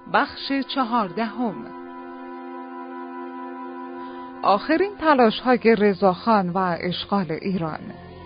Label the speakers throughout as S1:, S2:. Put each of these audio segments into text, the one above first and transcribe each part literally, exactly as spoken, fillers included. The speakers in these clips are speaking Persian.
S1: بخش چهاردهم. آخرین تلاش‌های رضاخان و اشغال ایران.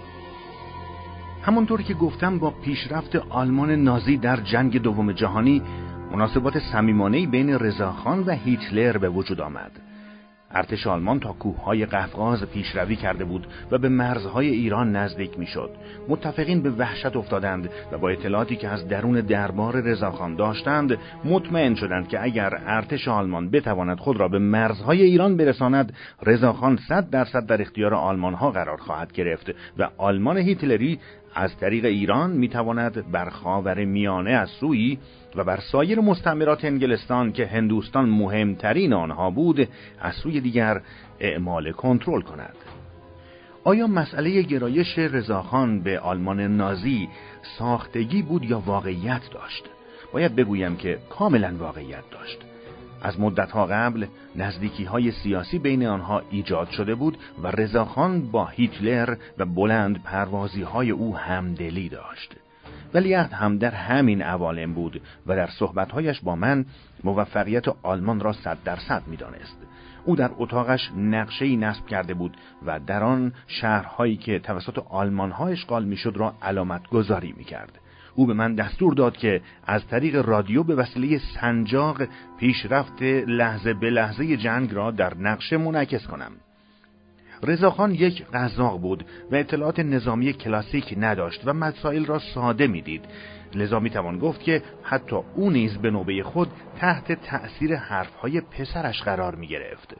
S2: همونطور که گفتم با پیشرفت آلمان نازی در جنگ دوم جهانی مناسبات صمیمانه‌ای بین رضاخان و هیتلر به وجود آمد. ارتش آلمان تا کوههای قفقاز پیشروی کرده بود و به مرزهای ایران نزدیک میشد. متفقین به وحشت افتادند و با اطلاعاتی که از درون دربار رضاخان داشتند مطمئن شدند که اگر ارتش آلمان بتواند خود را به مرزهای ایران برساند، رضاخان صد درصد در اختیار آلمانها قرار خواهد گرفت و آلمان هیتلری از طریق ایران میتواند بر خاور میانه از سوی و بر سایر مستعمرات انگلستان که هندوستان مهمترین آنها بود از سوی دیگر اعمال کنترل کند. آیا مسئله گرایش رضاخان به آلمان نازی ساختگی بود یا واقعیت داشت؟ باید بگویم که کاملا واقعیت داشت. از مدتها قبل نزدیکی‌های سیاسی بین آنها ایجاد شده بود و رضاخان با هیتلر و بلند پروازی‌های او همدلی داشت. ولیعهد هم در همین عوالم بود و در صحبت‌هایش با من موفقیت آلمان را صد درصد می‌دانست. او در اتاقش نقشه‌ای نصب کرده بود و در آن شهرهایی که توسط آلمان‌ها اشغال می‌شد را علامت گذاری می‌کرد. او به من دستور داد که از طریق رادیو به وسیله سنجاق پیشرفت لحظه به لحظه جنگ را در نقشه منعکس کنم. رضاخان یک قزاق بود و اطلاعات نظامی کلاسیک نداشت و مسائل را ساده میدید. لذا میتوان گفت که حتی او نیز به نوبه خود تحت تأثیر حرفهای پسرش قرار میگرفت.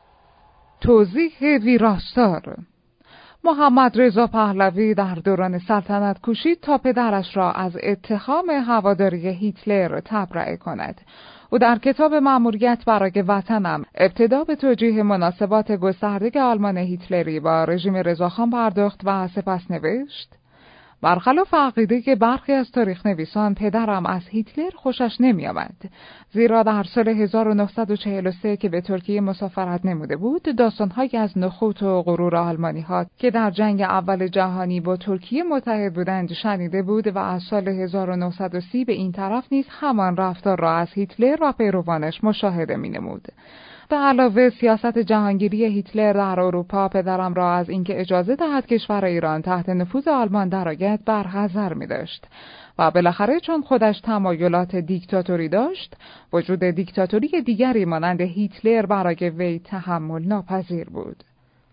S1: توضیح ویراستار: محمد رضا پهلوی در دوران سلطنت کوشید تا پدرش را از اتهام هواداری هیتلر تبرئه کند. او در کتاب مأموریت برای وطنم ابتدا به توجیه مناسبات گسترده آلمان هیتلری با رژیم رضاخان پرداخت و سپس نوشت: برخلاف عقیده که برخی از تاریخ نویسان، پدرم از هیتلر خوشش نمی آمد، زیرا در سال هزار و نهصد و چهل و سه که به ترکیه مسافرت نموده بود، داستان‌هایی از نخوت و غرور آلمانی ها که در جنگ اول جهانی با ترکیه متحد بودند شنیده بود و از سال هزار و نهصد و سی به این طرف نیز همان رفتار را از هیتلر و پیروانش مشاهده می نمود. به علاوه سیاست جهانگیری هیتلر در اروپا پدرم را از اینکه اجازه دهد کشور ایران تحت نفوذ آلمان درآید برحذر می داشت و بالاخره چون خودش تمایلات دیکتاتوری داشت، وجود دیکتاتوری دیگری مانند هیتلر برای وی تحمل ناپذیر بود.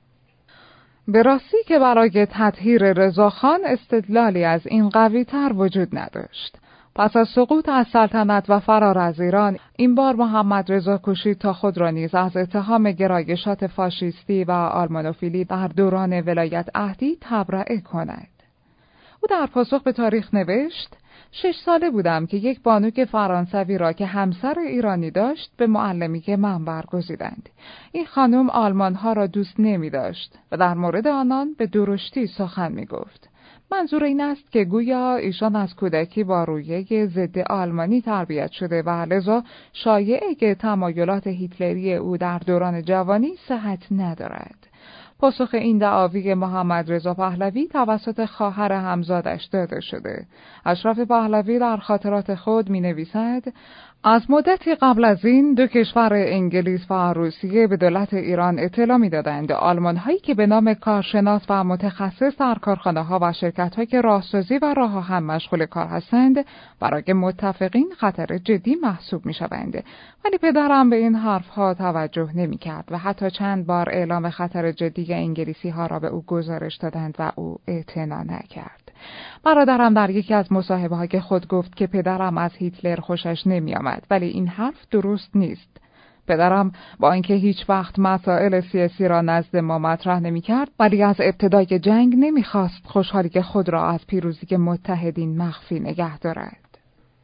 S1: به راستی که برای تطهیر رضاخان استدلالی از این قوی تر وجود نداشت. پس از سقوط از سلطنت و فرار از ایران، این بار محمد رضا کوشید تا خود را نیز از اتهام گرایشات فاشیستی و آلمانوفیلی در دوران ولایت عهدی تبرئه کند. او در پاسخ به تاریخ نوشت: شش ساله بودم که یک بانوک فرانسوی را که همسر ایرانی داشت به معلمی من برگزیدند. این خانم آلمانها را دوست نمی داشت و در مورد آنان به درشتی سخن می گفت. منظور این است که گویا ایشان از کودکی با رویه ضد آلمانی تربیت شده و لذا شایعه که تمایلات هیتلری او در دوران جوانی صحت ندارد. پاسخ این دعاوی محمد رضا پهلوی توسط خواهر همزادش داده شده. اشرف پهلوی در خاطرات خود می نویسد: از مدتی قبل از این دو کشور انگلیس و روسیه به دولت ایران اطلاع می‌دادند آلمان هایی که به نام کارشناس و متخصص در کارخانه ها و شرکت های که راهسازی و راه آهن مشغول کار هستند برای متفقین خطر جدی محسوب می‌شوند. ولی پدرم به این حرف ها توجه نمی‌کرد و حتی چند بار اعلام خطر جدی انگلیسی ها را به او گزارش دادند و او اعتنا نکرد. برادرم در یکی از مصاحبه‌های که خود گفت که پدرم از هیتلر خوشش نمی آمد، ولی این حرف درست نیست. پدرم با اینکه هیچ وقت مسائل سیاسی را نزد ما مطرح نمی کرد، ولی از ابتدای جنگ نمی خواست خوشحالی خود را از پیروزی متحدین مخفی نگه دارد.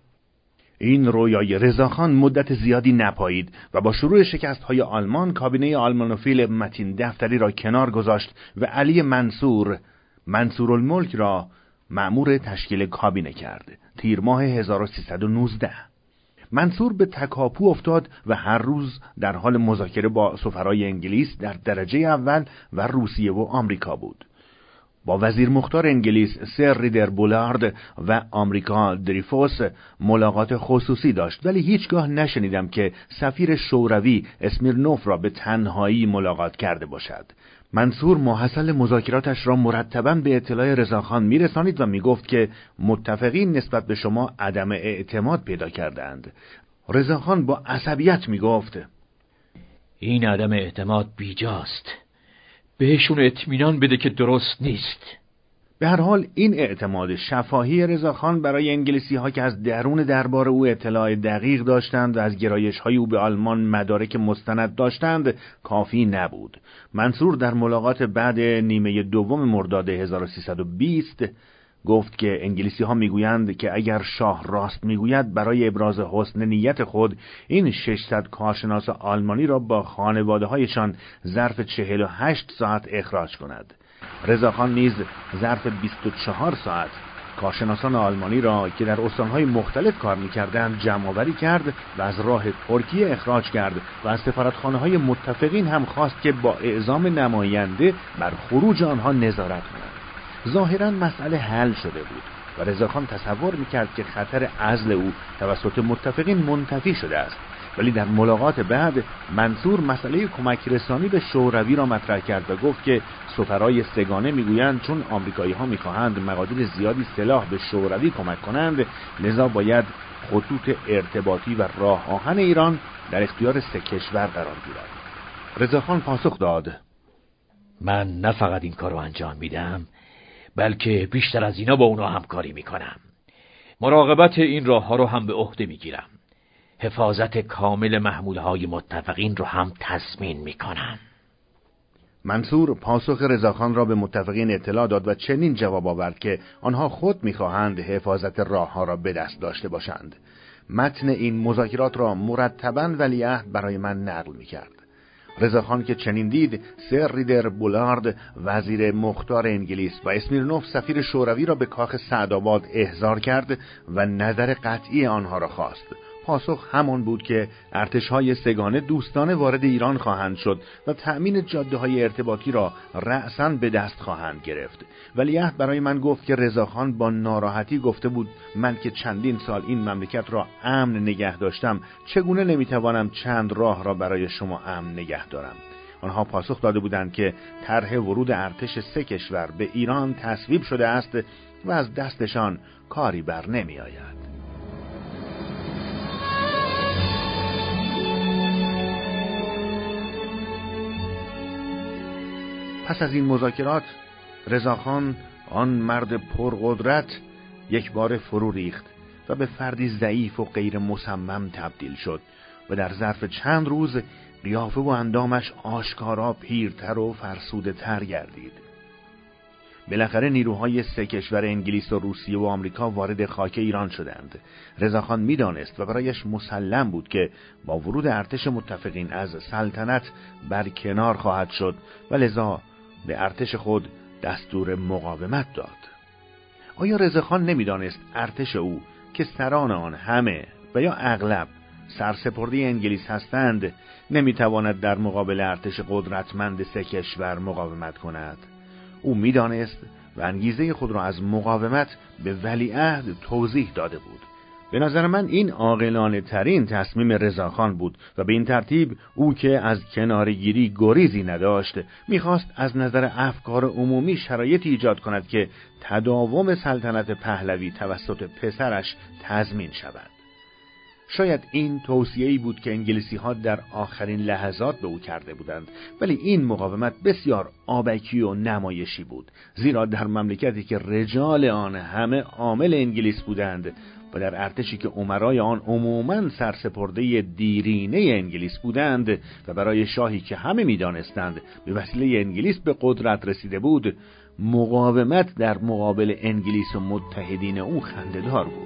S2: این رویای رضاخان مدت زیادی نپایید و با شروع شکست‌های آلمان کابینه آلمانوفیل متین دفتری را کنار گذاشت و علی منصور منصورالملک را مأمور تشکیل کابینه کرد. تیر ماه هزار و سیصد و نوزده منصور به تکاپو افتاد و هر روز در حال مذاکره با سفرای انگلیس در درجه اول و روسیه و آمریکا بود. با وزیر مختار انگلیس سر ریدر بولارد و آمریکا دریفوس ملاقات خصوصی داشت، ولی هیچگاه نشنیدم که سفیر شوروی اسمیرنوف را به تنهایی ملاقات کرده باشد. منصور ماحصل مذاکراتش را مرتباً به اطلاع رضاخان می‌رسانید و می‌گفت که متفقین نسبت به شما عدم اعتماد پیدا کردند. رضاخان با عصبیت می‌گفت
S3: این عدم اعتماد بیجاست. بهشون اطمینان بده که درست نیست.
S2: به هر حال این اعتماد شفاهی رضاخان برای انگلیسی‌ها که از درون دربار او اطلاع دقیق داشتند و از گرایش‌های او به آلمان مدارک مستند داشتند کافی نبود. منصور در ملاقات بعد نیمه دوم مرداد هزار و سیصد و بیست گفت که انگلیسی‌ها میگویند که اگر شاه راست میگوید برای ابراز حسن نیت خود این ششصد کارشناس آلمانی را با خانواده‌هایشان ظرف چهل و هشت ساعت اخراج کند. رضاخان نیز ظرف بیست و چهار ساعت کارشناسان آلمانی را که در استانهای مختلف کار می‌کردند جمع‌آوری کرد و از راه ترکیه اخراج کرد و از سفارتخانه‌های متفقین هم خواست که با اعزام نماینده بر خروج آنها نظارت کنند. ظاهراً مسئله حل شده بود و رضاخان تصور می‌کرد که خطر عزل او توسط متفقین منتفی شده است، ولی در ملاقات بعد منصور مسئله کمک رسانی به شوروی را مطرح کرد و گفت که سفرای سگانه میگویند چون آمریکایی‌ها می‌خواهند مقادیر زیادی سلاح به شوروی کمک کنند، لذا باید خطوط ارتباطی و راه آهن ایران در اختیار سه کشور قرار گیرد. رضاخان پاسخ داد:
S3: من نه فقط این کارو انجام میدم، بلکه بیشتر از اینا با اونا همکاری میکنم. مراقبت این راه ها رو هم به عهده میگیرم. حفاظت کامل محمولهای متفقین رو هم تضمین میکنم.
S2: منصور پاسخ رضاخان را به متفقین اطلاع داد و چنین جواب آورد که آنها خود میخواهند حفاظت راه ها را به دست داشته باشند. متن این مذاکرات را مرتباً ولیعهد برای من نقل میکرد. رضاخان که چنین دید، سر ریدر بولارد وزیر مختار انگلیس و اسمیرنوف سفیر شوروی را به کاخ سعدآباد احضار کرد و نظر قطعی آنها را خواست. پاسخ همان بود که ارتش‌های سگانه دوستانه وارد ایران خواهند شد و تأمین جاده‌های ارتباطی را رأساً به دست خواهند گرفت. ولیعهد برای من گفت که رضاخان با ناراحتی گفته بود من که چندین سال این مملکت را امن نگه داشتم، چگونه نمیتوانم چند راه را برای شما امن نگه دارم. آنها پاسخ داده بودند که طرح ورود ارتش سه کشور به ایران تصویب شده است و از دستشان کاری بر نمی آید. پس از این مذاکرات رضاخان، آن مرد پرقدرت، یک بار فرو ریخت و به فردی ضعیف و غیر مصمم تبدیل شد و در ظرف چند روز قیافه و اندامش آشکارا پیرتر و فرسوده تر گردید. بالاخره نیروهای سه کشور انگلیس و روسیه و آمریکا وارد خاک ایران شدند. رضاخان می‌دانست و برایش مسلم بود که با ورود ارتش متفقین از سلطنت برکنار خواهد شد و لذا به ارتش خود دستور مقاومت داد. آیا رضاخان نمی‌دانست ارتش او که سران آن همه و یا اغلب سرسپرده انگلیس هستند نمی‌تواند در مقابل ارتش قدرتمند سه کشور مقاومت کند؟ او می‌دانست و انگیزه خود را از مقاومت به ولیعهد توضیح داده بود. به نظر من این عاقلانه ترین تصمیم رضاخان بود و به این ترتیب او که از کناره‌گیری گریزی نداشت می‌خواست از نظر افکار عمومی شرایطی ایجاد کند که تداوم سلطنت پهلوی توسط پسرش تضمین شود. شاید این توصیه‌ای بود که انگلیسی‌ها در آخرین لحظات به او کرده بودند، ولی این مقاومت بسیار آبکی و نمایشی بود، زیرا در مملکتی که رجال آن همه عامل انگلیس بودند و در ارتشی که امرای آن عموماً سرسپرده دیرینه انگلیس بودند و برای شاهی که همه می‌دانستند به وسیله انگلیس به قدرت رسیده بود، مقاومت در مقابل انگلیس و متحدین او خنده‌دار بود.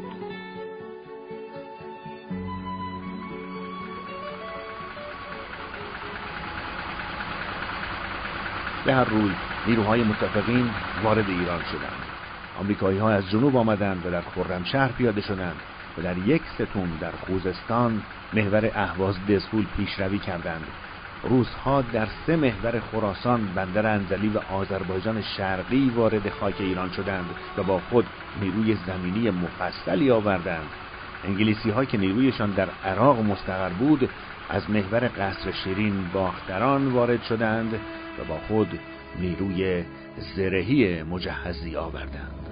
S2: به هر روی نیروهای متفقین وارد ایران شدند. آمریکایی‌ها از جنوب آمدند و در خرمشهر پیاده شدند و در یک ستون در خوزستان محور اهواز دزفول پیشروی کردند. روس‌ها در سه محور خراسان، بندر انزلی و آذربایجان شرقی وارد خاک ایران شدند و با خود نیروی زمینی مفصلی آوردند. انگلیسی‌ها که نیرویشان در عراق مستقر بود، از محور قصر شیرین باختران وارد شدند و با خود نیروی زرهی مجهزی آوردند.